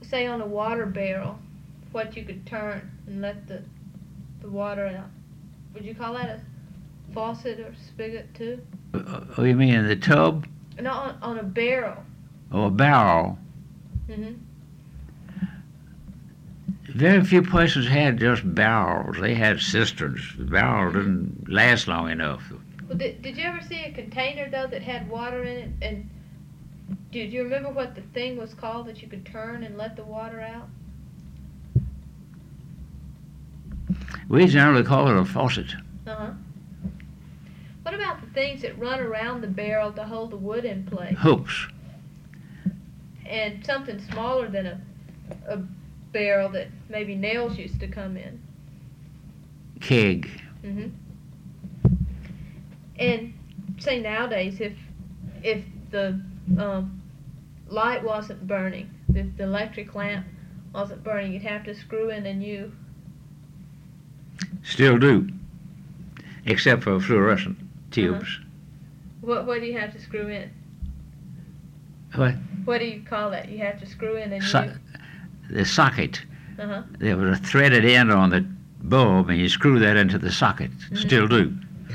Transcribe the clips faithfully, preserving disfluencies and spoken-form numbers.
say on a water barrel, what you could turn and let the the water out. Would you call that a faucet or spigot too? Uh, oh, you mean in the tub? No, on, on a barrel. Or a barrel? Mhm. Very few places had just barrels. They had cisterns. The barrel didn't last long enough. Well, did, did you ever see a container though that had water in it? And do, do you remember what the thing was called that you could turn and let the water out? We generally call it a faucet. Uh huh. What about the things that run around the barrel to hold the wood in place? Hooks. And something smaller than a a barrel that maybe nails used to come in. Keg. Mhm. And say nowadays, if if the um, light wasn't burning, if the electric lamp wasn't burning, you'd have to screw in a new. Still do. Except for fluorescent tubes. Uh-huh. What what do you have to screw in? What? What do you call that? You have to screw in a new. So- the socket. Uh huh. There was a threaded end on the bulb, and you screw that into the socket. Mm-hmm. Still do.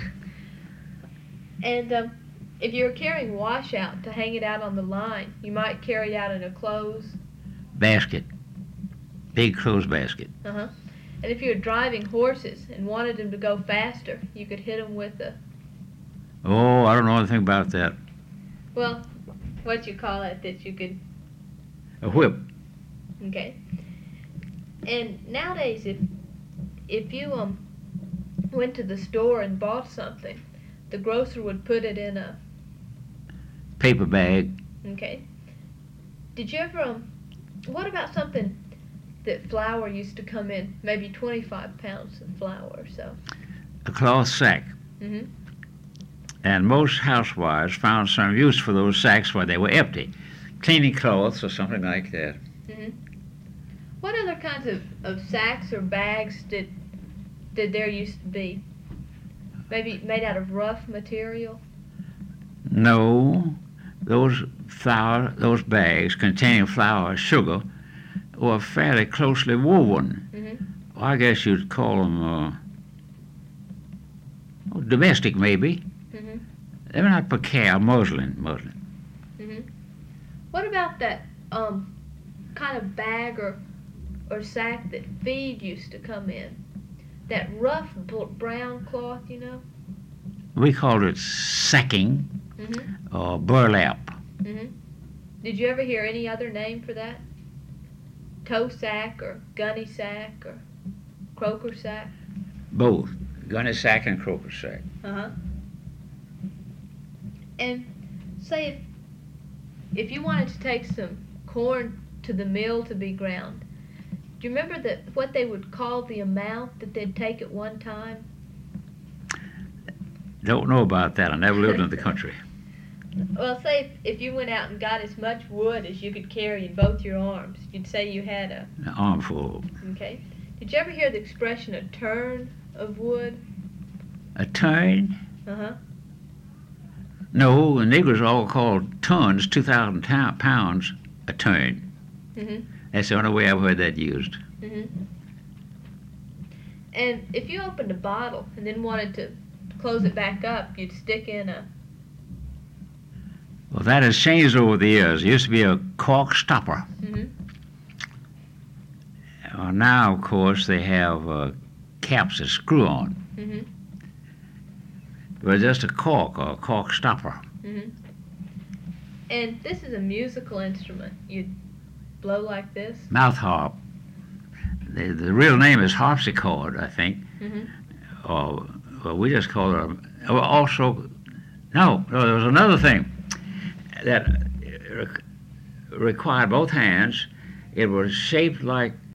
And um, if you're carrying washout to hang it out on the line, you might carry it out in a clothes. Basket. Big clothes basket. Uh huh. And if you're driving horses and wanted them to go faster, you could hit them with a, Oh, I don't know anything about that. well, what you call it that you could, A whip. okay. And nowadays, if if you um went to the store and bought something, the grocer would put it in a, Paper bag. okay. Did you ever um, what about something that flour used to come in, maybe twenty-five pounds of flour or so? A cloth sack. Mhm. And most housewives found some use for those sacks when they were empty. Cleaning clothes or something like that. Mhm. What other kinds of, of sacks or bags did did there used to be? Maybe made out of rough material? No, those flour, those bags containing flour, sugar, were fairly closely woven. Mhm. Well, I guess you'd call them uh, oh, domestic, maybe. Mhm. They were not percale, muslin, muslin. Mhm. What about that um kind of bag or or sack that feed used to come in? That rough bl- brown cloth, you know? We called it sacking Mhm. or burlap. Mhm. Did you ever hear any other name for that? Toe sack or gunny sack or croaker sack? Both, gunny sack and croaker sack. Uh huh. And say if if you wanted to take some corn to the mill to be ground, do you remember that what they would call the amount that they'd take at one time? Don't know about that. I never lived in the country. Well, say if, if you went out and got as much wood as you could carry in both your arms, you'd say you had a, An armful. okay. Did you ever hear the expression a turn of wood? A turn? Uh-huh. No, the niggers all called tons, two thousand pounds, a turn. Mm-hmm. That's the only way I've heard that used. Mm-hmm. And if you opened a bottle and then wanted to close it back up, you'd stick in a, Well, that has changed over the years. It used to be a cork stopper. mm-hmm. Uh, now, of course, they have uh, caps that screw on. Mm-hmm. But just a cork or a cork stopper. Mm-hmm. And this is a musical instrument. You'd blow like this. Mouth harp. The, the real name is harpsichord, I think. Mm-hmm. Or well, we just call it. A, also, no, no, there was another thing that re- required both hands. It was shaped like